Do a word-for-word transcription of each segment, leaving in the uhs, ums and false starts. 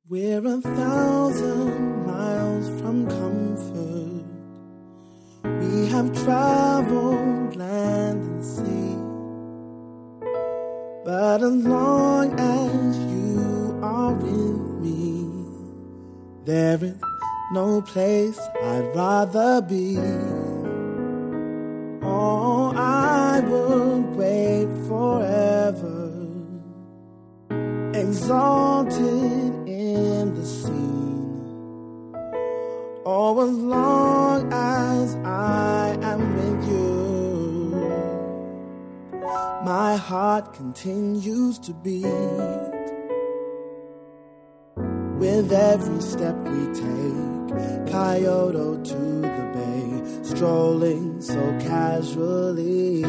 We're a thousand miles from comfort. We have traveled land and sea. But as long as you are with me, there is no place I'd rather be. Oh, I would wait forever, exalted in the scene. Oh, as long as I am with you, my heart continues to beat. With every step we take, Kyoto to the bay, strolling so casually.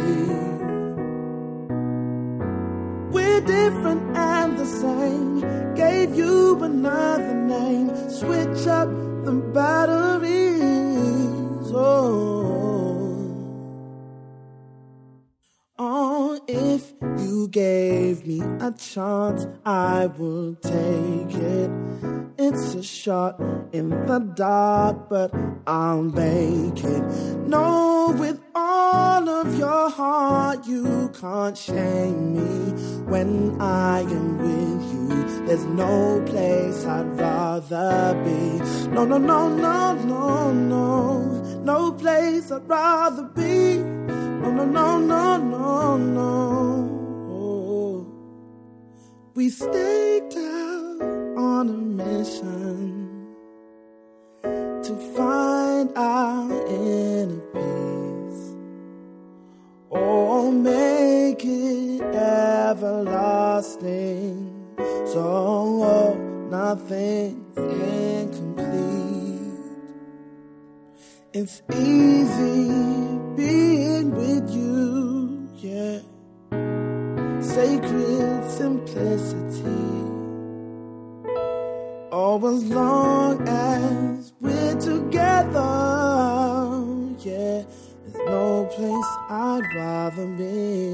We're different and the same, gave you another name, switch up the batteries. Oh, oh, if you gave me a chance, I would take it. It's a shot in the dark, but I'll make it. No, with all of your heart, you can't shame me. When I am with you, there's no place I'd rather be. No, no, no, no, no, no, no place I'd rather be. No, no, no, no, no, no. We staked out on a mission to find our inner peace. Oh, make it everlasting, so oh, nothing's incomplete. It's easy being with you, yeah. Sacred simplicity. Oh, as long as we're together, yeah, there's no place I'd rather be.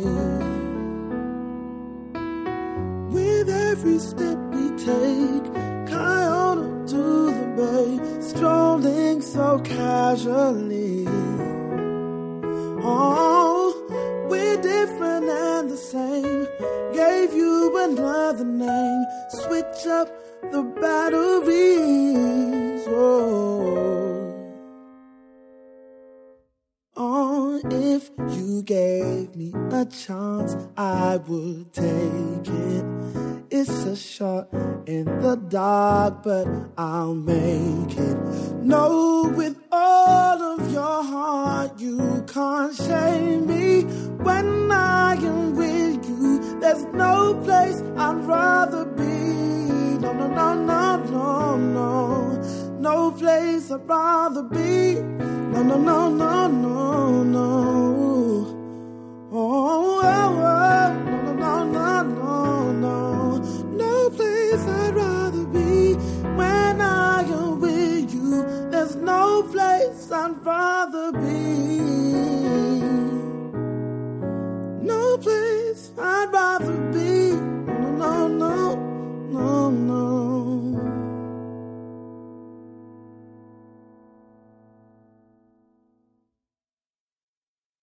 With every step we take, Kyoto to the bay, strolling so casually. Oh, we're different and the same, gave you another name, switch up the batteries. Oh, oh, if you gave me a chance, I would take it. It's a shot in the dark, but I'll make it. No, with all of your heart, you can't shame me. When I am with you, there's no place I'd rather be. No, no, no, no, no, no, no place I'd rather be. No, no, no, no, no, no. Oh, oh, oh, no, no, no, no, no, no place I'd rather be. When I am with you, there's no place I'd rather be. No place I'd rather be. No, no, no.